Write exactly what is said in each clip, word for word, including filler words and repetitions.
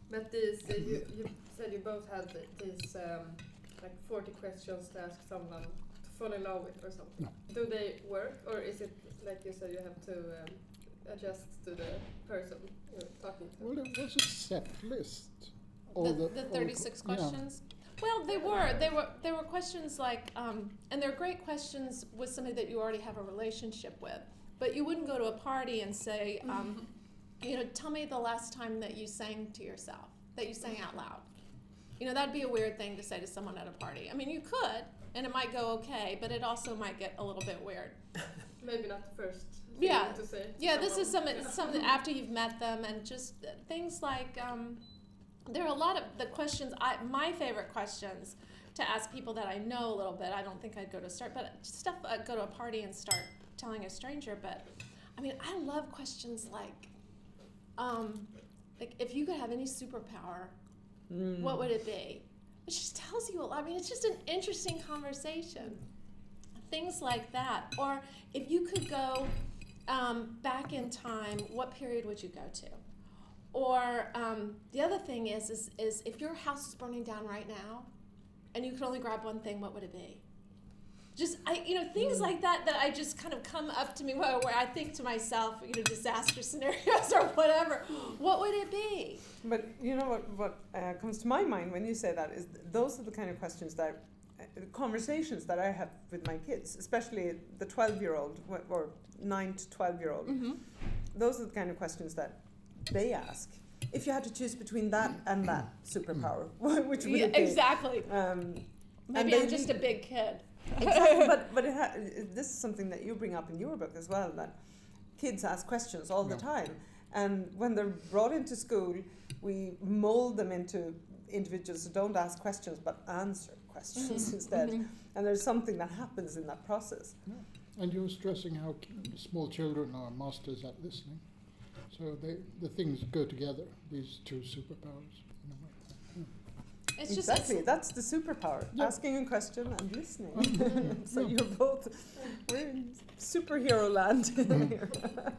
But these, uh, you, you said you both had these um, like forty questions to ask someone to fall in love with or something. No. Do they work, or is it like you said you have to um, adjust to the person you're talking to? Well, it was a set list. The, the, the thirty-six all the, questions. Yeah. Well, they were. They were. They were questions like, um, and they're great questions with somebody that you already have a relationship with. But you wouldn't go to a party and say, um, you know, tell me the last time that you sang to yourself, that you sang out loud. You know, that'd be a weird thing to say to someone at a party. I mean, you could, and it might go okay, but it also might get a little bit weird. Maybe not the first thing yeah. to say. To yeah, this is some, yeah. something after you've met them, and just things like, um, there are a lot of the questions, I, my favorite questions to ask people that I know a little bit. I don't think I'd go to start, but stuff, I'd go to a party and start telling a stranger, but I mean, I love questions like, um, like if you could have any superpower, mm. what would it be? It just tells you a lot. I mean, it's just an interesting conversation. Things like that. Or if you could go um, back in time, what period would you go to? Or um, the other thing is, is, is if your house is burning down right now, and you could only grab one thing, what would it be? Just, I, you know, things like that that I just kind of come up to me where, where I think to myself, you know, disaster scenarios or whatever. What would it be? But you know what, what uh, comes to my mind when you say that is those are the kind of questions that, uh, conversations that I have with my kids, especially the twelve-year-old or nine to twelve-year-old. Mm-hmm. Those are the kind of questions that they ask. If you had to choose between that and that superpower, which would yeah, it be? Exactly. Um, Maybe I'm just a big kid. Exactly, but but it ha- this is something that you bring up in your book as well, that kids ask questions all the Yeah. time, and when they're brought into school, we mold them into individuals who don't ask questions but answer questions instead, and there's something that happens in that process. Yeah. And you're stressing how small children are masters at listening, so they the things go together. These two superpowers, in a way. Yeah. It's just, exactly, it's, that's the superpower, yeah. asking a question and listening. So you're both, we're in superhero land here.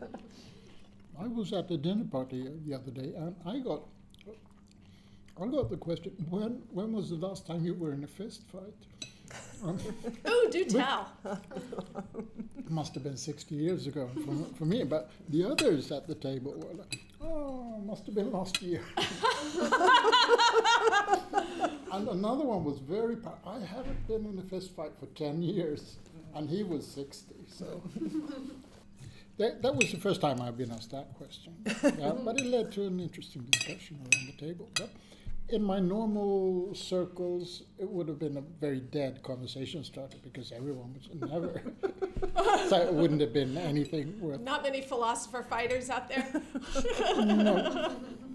I was at a dinner party the other day, and I got I got the question, when when was the last time you were in a fist fight? Um, oh, do tell. It must have been sixty years ago for, for me, but the others at the table were like, oh, must have been last year. And another one was very, pa- I haven't been in a fist fight for ten years, and he was sixty, so. that, that was the first time I've been asked that question. Yeah, but it led to an interesting discussion around the table. But in my normal circles, it would have been a very dead conversation starter because everyone was never. So it wouldn't have been anything worth. Not many philosopher fighters out there. No.